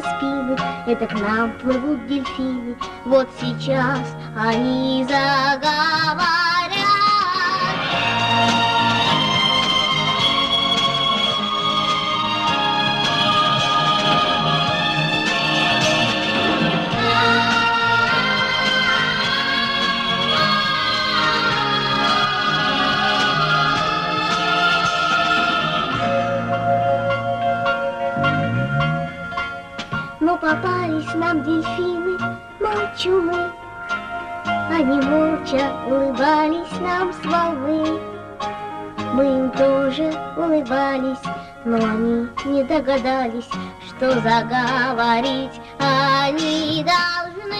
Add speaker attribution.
Speaker 1: спины, это к нам плывут дельфины. Вот сейчас они заговорят. Но попались нам дельфины, молчуны. Они молча улыбались нам с волны. Мы им тоже улыбались, но они не догадались, что заговорить они должны.